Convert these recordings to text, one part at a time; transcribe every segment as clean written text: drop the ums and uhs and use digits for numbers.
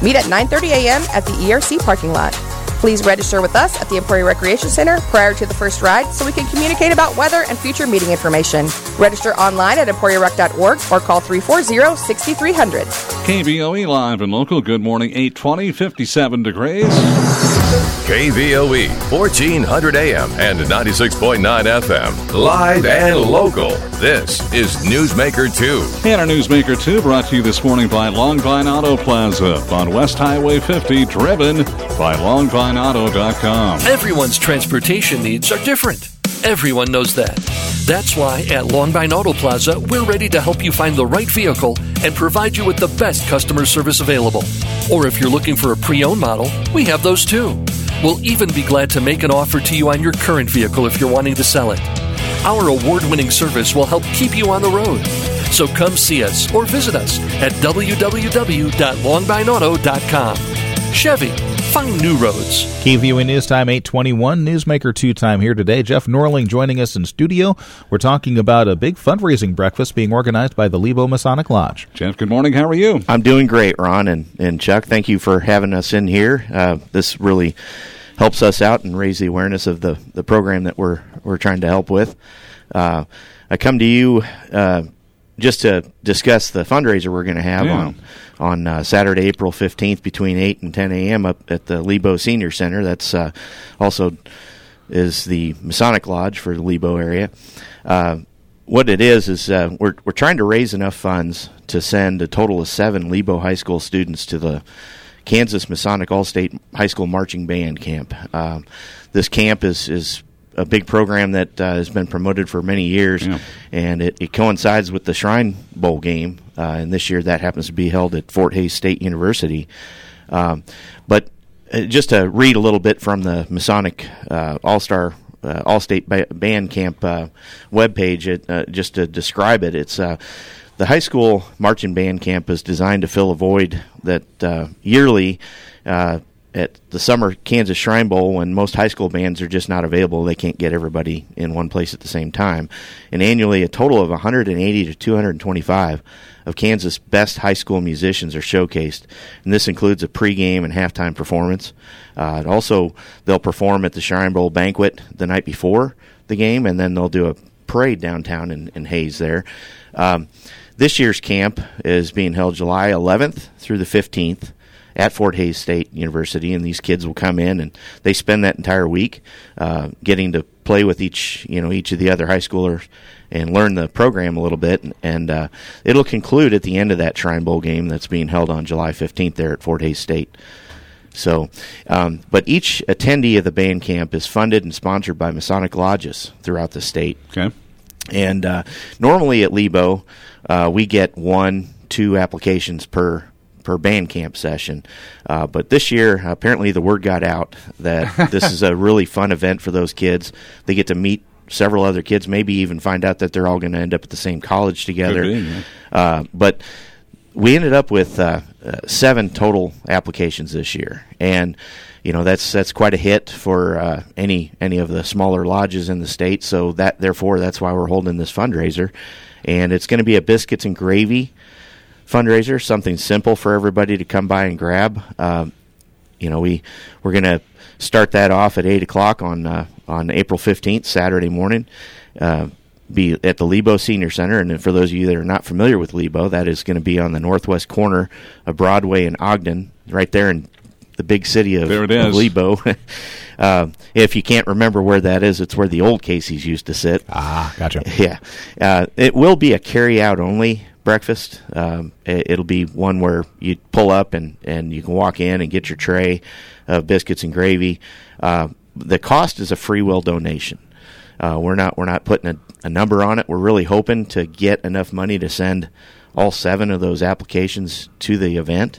Meet at 9:30 a.m. at the ERC parking lot. Please register with us at the Emporia Recreation Center prior to the first ride so we can communicate about weather and future meeting information. Register online at emporiarec.org or call 340-6300. KVOE live and local. Good morning, 8:20, 57 degrees. KVOE, 1400 AM and 96.9 FM. Live and local. This is Newsmaker 2. And our Newsmaker 2 brought to you this morning by Longvine Auto Plaza on West Highway 50, driven by LongvineAuto.com. Everyone's transportation needs are different. Everyone knows that. That's why at Longvine Auto Plaza, we're ready to help you find the right vehicle and provide you with the best customer service available. Or if you're looking for a pre-owned model, we have those too. We'll even be glad to make an offer to you on your current vehicle if you're wanting to sell it. Our award-winning service will help keep you on the road. So come see us or visit us at www.longvineauto.com. Chevy, find new roads. KVOE News Time 8:21, Newsmaker 2 time here today. Jeff Norling joining us in studio. We're talking about a big fundraising breakfast being organized by the Lebo Masonic Lodge. Jeff, good morning. How are you? I'm doing great, Ron and Chuck. Thank you for having us in here. This really helps us out and raise the awareness of the program that we're trying to help with. I come to you just to discuss the fundraiser we're going to have on Saturday, April 15th between 8 and 10 a.m. up at the Lebo Senior Center. That's also is the Masonic Lodge for the Lebo area. What it is we're trying to raise enough funds to send a total of 7 Lebo High School students to the Kansas Masonic All-State High School Marching Band Camp. This camp is a big program that has been promoted for many years, and it coincides with the Shrine Bowl game, and this year that happens to be held at Fort Hays State University. But just to read a little bit from the Masonic All-State Band Camp webpage, just to describe it, it's the high school marching band camp is designed to fill a void that yearly at the Summer Kansas Shrine Bowl, when most high school bands are just not available. They can't get everybody in one place at the same time. And annually, a total of 180 to 225 of Kansas' best high school musicians are showcased. And this includes a pregame and halftime performance. Also, they'll perform at the Shrine Bowl banquet the night before the game, and then they'll do a parade downtown in Hays there. This year's camp is being held July 11th through the 15th. At Fort Hays State University, and these kids will come in and they spend that entire week getting to play with each of the other high schoolers and learn the program a little bit, and it'll conclude at the end of that Shrine Bowl game that's being held on July 15th there at Fort Hays State. So, but each attendee of the band camp is funded and sponsored by Masonic lodges throughout the state. Okay. And normally at Lebo, we get 1-2 applications per band camp session. But this year, apparently the word got out that this is a really fun event for those kids. They get to meet several other kids, maybe even find out that they're all going to end up at the same college together. But we ended up with 7 total applications this year. And that's quite a hit for any of the smaller lodges in the state. So therefore that's why we're holding this fundraiser. And it's going to be a biscuits and gravy fundraiser, something simple for everybody to come by and grab. We're going to start that off at 8 o'clock on April 15th, Saturday morning. Be at the Lebo Senior Center, and for those of you that are not familiar with Lebo, that is going to be on the northwest corner of Broadway and Ogden, right there in the big city of Lebo. If you can't remember where that is, it's where the old Casey's used to sit. Ah, gotcha. Yeah. It will be a carry-out only breakfast. It'll be one where you pull up and you can walk in and get your tray of biscuits and gravy. The cost is a free will donation. We're not putting a number on it. We're really hoping to get enough money to send all 7 of those applications to the event.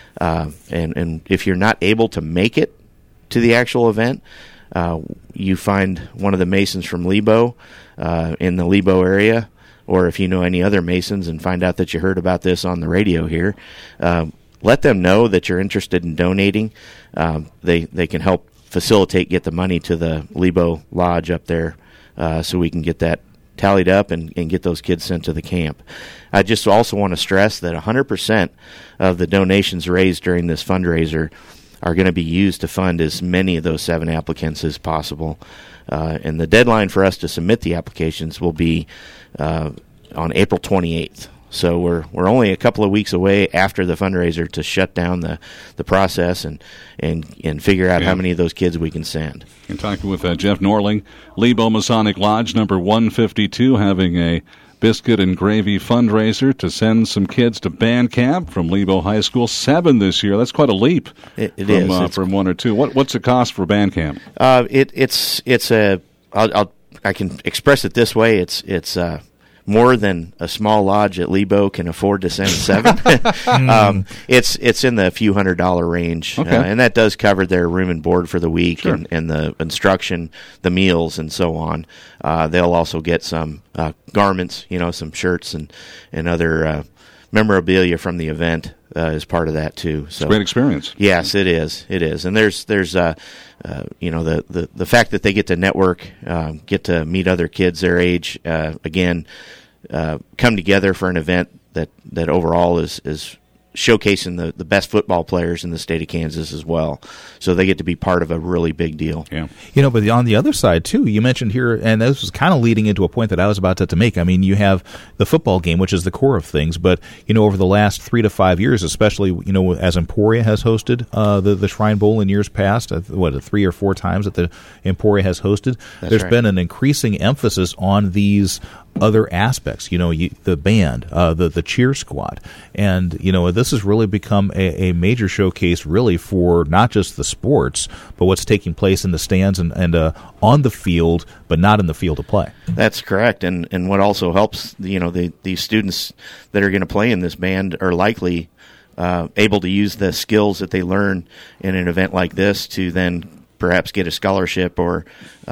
And if you're not able to make it to the actual event, you find one of the Masons from Lebo in the Lebo area, or if you know any other Masons and find out that you heard about this on the radio here, let them know that you're interested in donating. They can help facilitate, get the money to the Lebo Lodge up there so we can get that tallied up and get those kids sent to the camp. I just also want to stress that 100% of the donations raised during this fundraiser are going to be used to fund as many of those 7 applicants as possible. And the deadline for us to submit the applications will be on April 28th. So we're only a couple of weeks away after the fundraiser to shut down the process and figure out how many of those kids we can send. I'm talking with Jeff Norling, Lebo Masonic Lodge number 152, having a biscuit and gravy fundraiser to send some kids to band camp from Lebo High School. 7 this year. That's quite a leap. It is from 1 or 2. What's the cost for band camp? I can express it this way. It's more than a small lodge at Lebo can afford to send 7. It's in the few $100 range, okay. And that does cover their room and board for the week, sure. and the instruction, the meals, and so on. They'll also get some garments, some shirts and other memorabilia from the event as part of that too. So it's a great experience. Yes, it is. It is, and there's the fact that they get to network, get to meet other kids their age, again, come together for an event that overall is showcasing the best football players in the state of Kansas as well. So they get to be part of a really big deal. Yeah. But on the other side, too, you mentioned here, and this was kind of leading into a point that I was about to make. I mean, you have the football game, which is the core of things, but, over the last 3 to 5 years, especially, as Emporia has hosted the Shrine Bowl in years past, 3 or 4 times that the Emporia has hosted, there's been an increasing emphasis on these other aspects, the band, the cheer squad. And, this has really become a major showcase really for not just the sports, but what's taking place in the stands and on the field, but not in the field of play. That's correct. And what also helps, these students that are going to play in this band are likely able to use the skills that they learn in an event like this to then perhaps get a scholarship or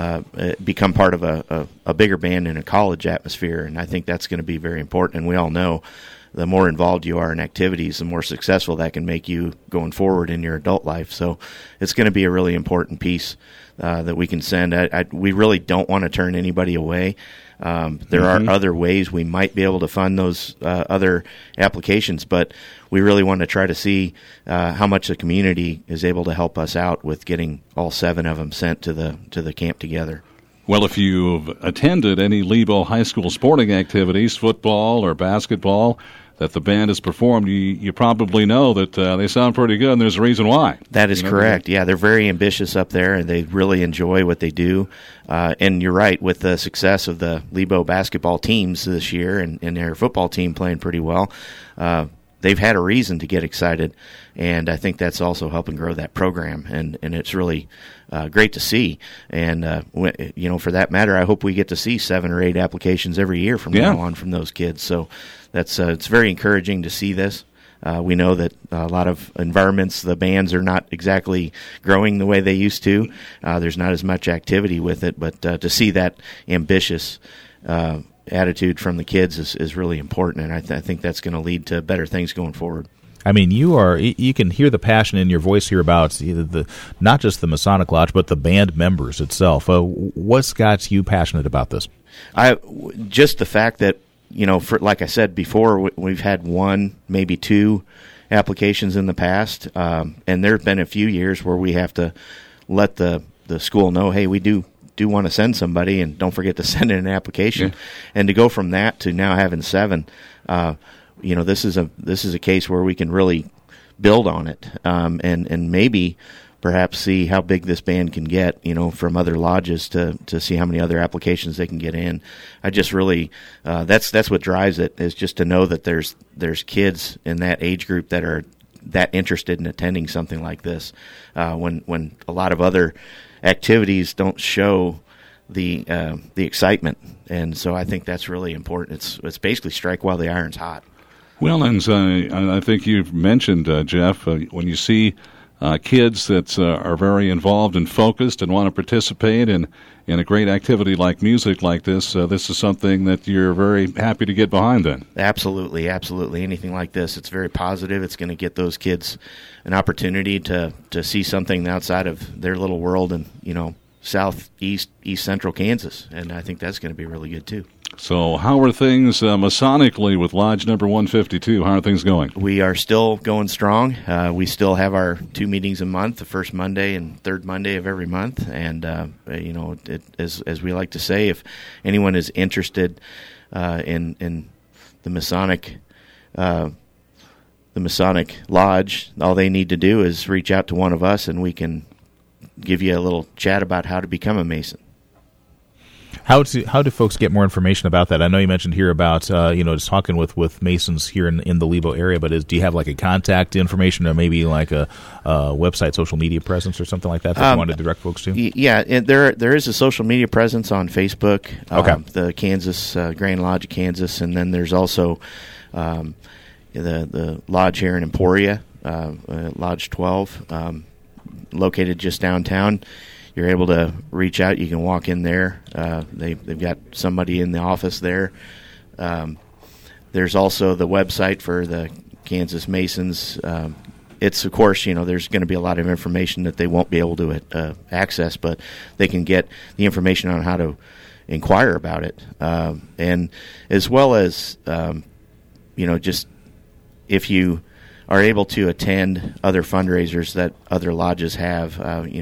become part of a bigger band in a college atmosphere. And I think that's going to be very important. And we all know the more involved you are in activities, the more successful that can make you going forward in your adult life. So it's going to be a really important piece that we can send. We really don't want to turn anybody away. There are other ways we might be able to fund those other applications, but we really want to try to see how much the community is able to help us out with getting all 7 of them sent to the camp together. Well, if you've attended any Lebo High School sporting activities, football or basketball, that the band has performed, you probably know that they sound pretty good, and there's a reason why. That is correct. Yeah, they're very ambitious up there, and they really enjoy what they do. And you're right, with the success of the Lebo basketball teams this year and their football team playing pretty well, they've had a reason to get excited, and I think that's also helping grow that program, and it's really great to see. And, for that matter, I hope we get to see 7 or 8 applications every year from now on from those kids. So that's it's very encouraging to see this. We know that a lot of environments, the bands are not exactly growing the way they used to. There's not as much activity with it, but to see that ambitious attitude from the kids is really important, and I think that's going to lead to better things going forward. I mean, you can hear the passion in your voice here about not just the Masonic Lodge, but the band members itself. What's got you passionate about this? Just the fact that, like I said before, we've had 1, maybe 2 applications in the past, and there have been a few years where we have to let the school know, hey, we do want to send somebody, and don't forget to send in an application. Yeah. And to go from that to now having 7, this is a case where we can really build on it, and maybe perhaps see how big this band can get, from other lodges to see how many other applications they can get in. I just really that's what drives it, is just to know that there's kids in that age group that are that interested in attending something like this, when a lot of other activities don't show the excitement. And so I think that's really important. It's basically strike while the iron's hot. Well, and I think you've mentioned, Jeff, when you see kids that are very involved and focused and want to participate in a great activity like music like this, this is something that you're very happy to get behind then. Absolutely. Anything like this, it's very positive. It's going to get those kids an opportunity to see something outside of their little world and, southeast, east central Kansas. And I think that's going to be really good too. So how are things Masonically with Lodge number 152? How are things going? We are still going strong. We still have our 2 meetings a month, the first Monday and third Monday of every month. And, as we like to say, if anyone is interested in the Masonic Lodge, all they need to do is reach out to one of us, and we can give you a little chat about how to become a Mason. How do folks get more information about that? I know you mentioned here about just talking with Masons here in the Lebo area, but do you have like a contact information or maybe like a website, social media presence or something like that you want to direct folks to? Yeah, there is a social media presence on Facebook. Okay. The Kansas Grand Lodge of Kansas, and then there's also the lodge here in Emporia, Lodge 12, located just downtown. You're able to reach out. You can walk in there. They've got somebody in the office there. There's also the website for the Kansas Masons. It's, of course, there's going to be a lot of information that they won't be able to access, but they can get the information on how to inquire about it. And as well as, just if you are able to attend other fundraisers that other lodges have.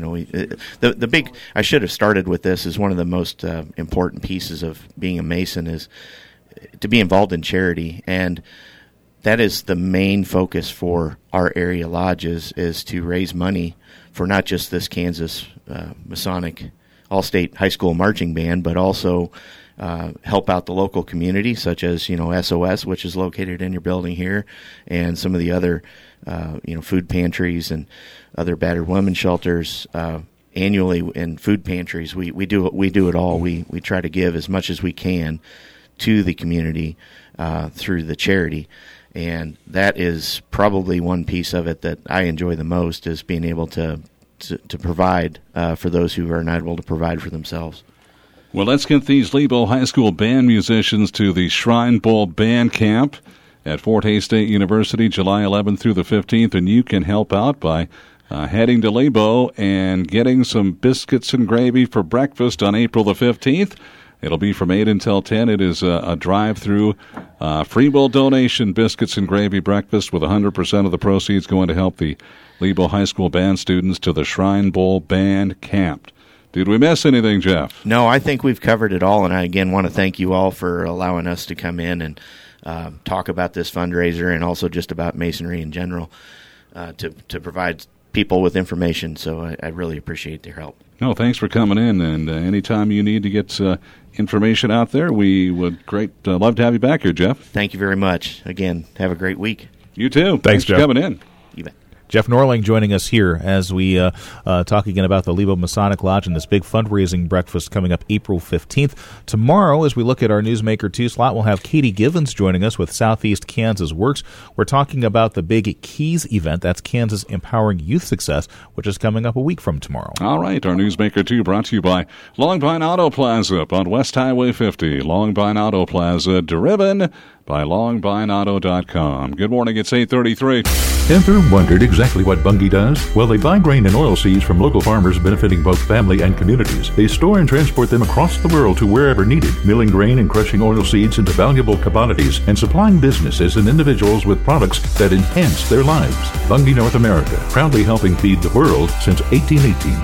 The big, I should have started with this, is one of the most important pieces of being a Mason is to be involved in charity. And that is the main focus for our area lodges, is to raise money for not just this Kansas Masonic All-State High School Marching Band, but also help out the local community, such as SOS, which is located in your building here, and some of the other food pantries and other battered women shelters. Annually in food pantries, we do it all. We try to give as much as we can to the community through the charity, and that is probably one piece of it that I enjoy the most, is being able to provide for those who are not able to provide for themselves. Well, let's get these Lebo High School band musicians to the Shrine Bowl Band Camp at Fort Hays State University, July 11th through the 15th, and you can help out by heading to Lebo and getting some biscuits and gravy for breakfast on April the 15th. It'll be from 8 until 10. It is a drive-through free will donation biscuits and gravy breakfast, with 100% of the proceeds going to help the Lebo High School band students to the Shrine Bowl Band Camp. Did we miss anything, Jeff? No, I think we've covered it all, and I again want to thank you all for allowing us to come in and talk about this fundraiser, and also just about Masonry in general, to provide people with information. So I really appreciate their help. No, thanks for coming in, and anytime you need to get information out there, we would love to have you back here, Jeff. Thank you very much. Again, have a great week. You too. Thanks for Jeff. coming in. You bet. Jeff Norling joining us here as we talk again about the Lebo Masonic Lodge and this big fundraising breakfast coming up April 15th. Tomorrow, as we look at our Newsmaker 2 slot, we'll have Katie Givens joining us with Southeast Kansas Works. We're talking about the big KEYS event. That's Kansas Empowering Youth Success, which is coming up a week from tomorrow. All right, our Newsmaker 2 brought to you by Long Pine Auto Plaza up on West Highway 50. Long Pine Auto Plaza, driven by longpineauto.com. Good morning, it's 8:33. Ever wondered exactly what Bunge does? Well, they buy grain and oilseeds from local farmers, benefiting both family and communities. They store and transport them across the world to wherever needed, milling grain and crushing oilseeds into valuable commodities, and supplying businesses and individuals with products that enhance their lives. Bunge North America, proudly helping feed the world since 1818.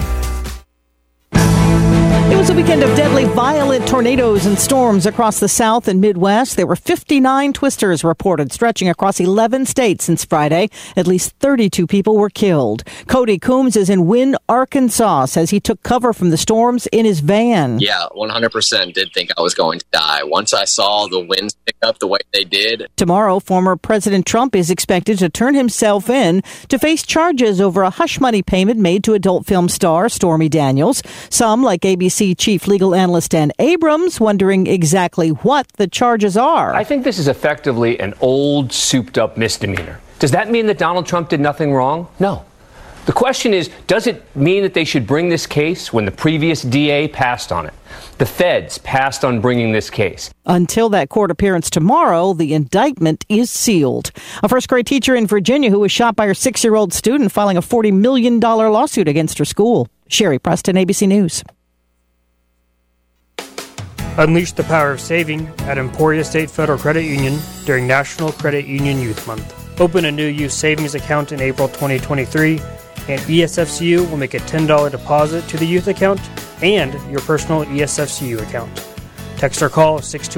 It was a weekend of deadly, violent tornadoes and storms across the South and Midwest. There were 59 twisters reported, stretching across 11 states since Friday. At least 32 people were killed. Cody Coombs is in Wynne, Arkansas, says he took cover from the storms in his van. Yeah, 100% did think I was going to die. Once I saw the winds pick up the way they did. Tomorrow, former President Trump is expected to turn himself in to face charges over a hush money payment made to adult film star Stormy Daniels. Some, like ABC Chief Legal Analyst Dan Abrams, wondering exactly what the charges are. I think this is effectively an old, souped-up misdemeanor. Does that mean that Donald Trump did nothing wrong? No. The question is, does it mean that they should bring this case when the previous DA passed on it? The feds passed on bringing this case. Until that court appearance tomorrow, the indictment is sealed. A first-grade teacher in Virginia who was shot by her 6-year-old student filing a $40 million lawsuit against her school. Sherry Preston, ABC News. Unleash the power of saving at Emporia State Federal Credit Union during National Credit Union Youth Month. Open a new youth savings account in April 2023, and ESFCU will make a $10 deposit to the youth account and your personal ESFCU account. Text or call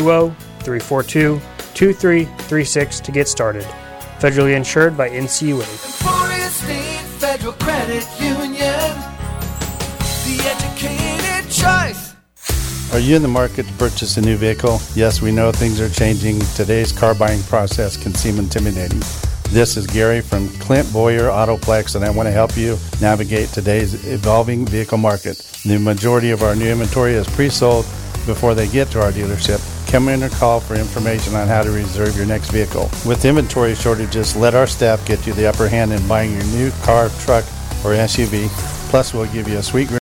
620-342-2336 to get started. Federally insured by NCUA. Emporia State Federal Credit Union, the educated choice. Are you in the market to purchase a new vehicle? Yes, we know things are changing. Today's car buying process can seem intimidating. This is Gary from Clint Boyer Autoplex, and I want to help you navigate today's evolving vehicle market. The majority of our new inventory is pre-sold before they get to our dealership. Come in or call for information on how to reserve your next vehicle. With inventory shortages, let our staff get you the upper hand in buying your new car, truck, or SUV. Plus, we'll give you a sweet